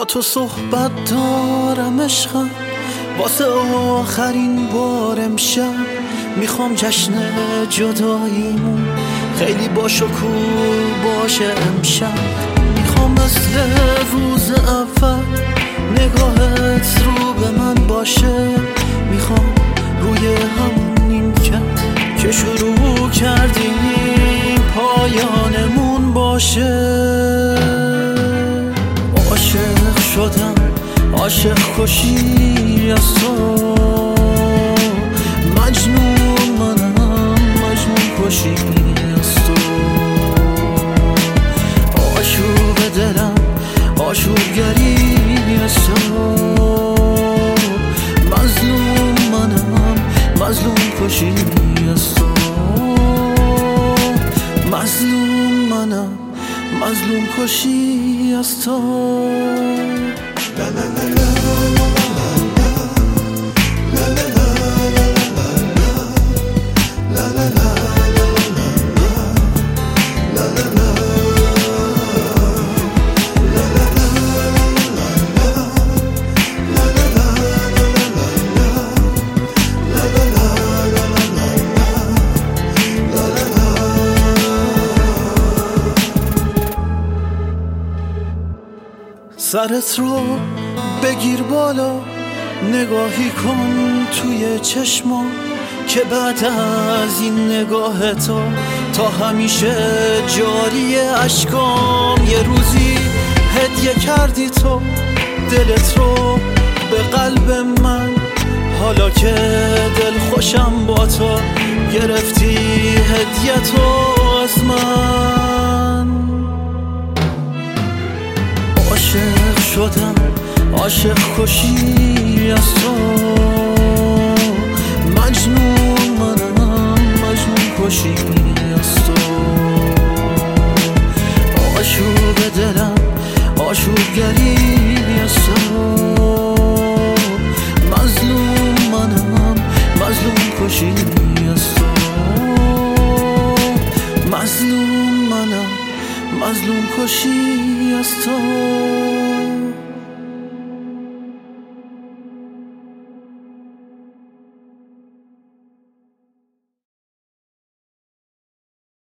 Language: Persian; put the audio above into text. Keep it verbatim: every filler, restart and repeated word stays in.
با تو صحبت دارم عشقم، واسه آخرین بار امشب میخوام جشن جداییمون خیلی با شکوه باشه امشب. میخوام مثل روز اول نگاهت رو به من باشه، میخوام روی همون نیمکت که شروع کردیم پایانمون باشه. عاشق شدم، عاشق کشی از تو، مجنون منم، مجنون کشی از تو. آشوب دلم، آشوبگری از تو، مظلوم منم، مظلوم کشی از تو. مظلوم منم، مظلوم کشی از تو. لا لا لا لا سرت رو بگیر بالا، نگاهی کن توی چشما که بعد از این نگاه تو تا همیشه جاری اشکام. یه روزی هدیه کردی تو دلت رو به قلب من، حالا که دل خوشم با تو گرفتی هدیه تو از من. عاشق شدم، عاشق کشی از تو، مجنون منم، مجنون کشی از تو. آشوب دلم، آشوبگری